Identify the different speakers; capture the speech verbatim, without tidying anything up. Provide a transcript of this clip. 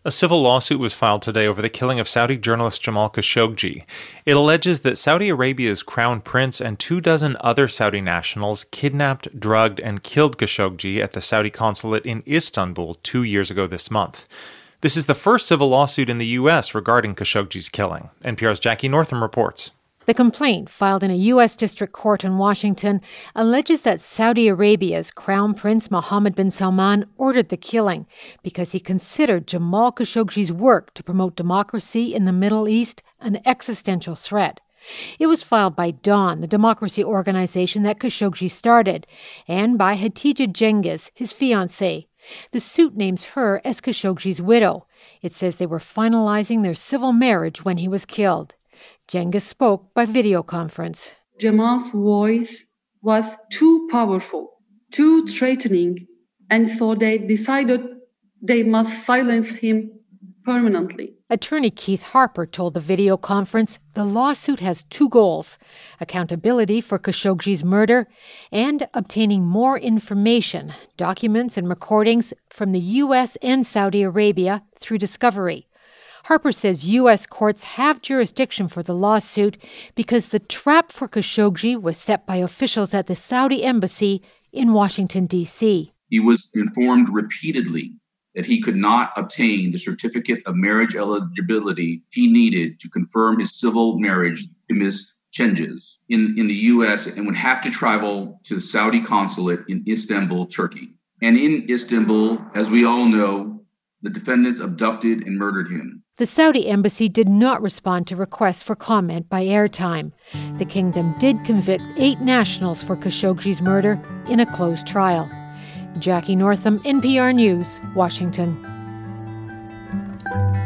Speaker 1: A civil lawsuit was filed today over the killing of Saudi journalist Jamal Khashoggi. It alleges that Saudi Arabia's crown prince and two dozen other Saudi nationals kidnapped, drugged, and killed Khashoggi at the Saudi consulate in Istanbul two years ago this month. This is the first civil lawsuit in the U S regarding Khashoggi's killing. N P R's Jackie Northam reports.
Speaker 2: The complaint, filed in a U S district court in Washington, alleges that Saudi Arabia's Crown Prince Mohammed bin Salman ordered the killing because he considered Jamal Khashoggi's work to promote democracy in the Middle East an existential threat. It was filed by Dawn, the democracy organization that Khashoggi started, and by Hatice Cengiz, his fiancée. The suit names her as Khashoggi's widow. It says they were finalizing their civil marriage when he was killed. Cengiz spoke by video conference.
Speaker 3: Jamal's voice was too powerful, too threatening, and so they decided they must silence him permanently.
Speaker 2: Attorney Keith Harper told the video conference the lawsuit has two goals: accountability for Khashoggi's murder and obtaining more information, documents and recordings from the U S and Saudi Arabia through discovery. Harper says U S courts have jurisdiction for the lawsuit because the trap for Khashoggi was set by officials at the Saudi embassy in Washington, D C
Speaker 4: He was informed repeatedly that he could not obtain the certificate of marriage eligibility he needed to confirm his civil marriage to Miz Cengiz in, in the U S and would have to travel to the Saudi consulate in Istanbul, Turkey. And in Istanbul, as we all know, the defendants abducted and murdered him.
Speaker 2: The Saudi embassy did not respond to requests for comment by airtime. The kingdom did convict eight nationals for Khashoggi's murder in a closed trial. Jackie Northam, N P R News, Washington.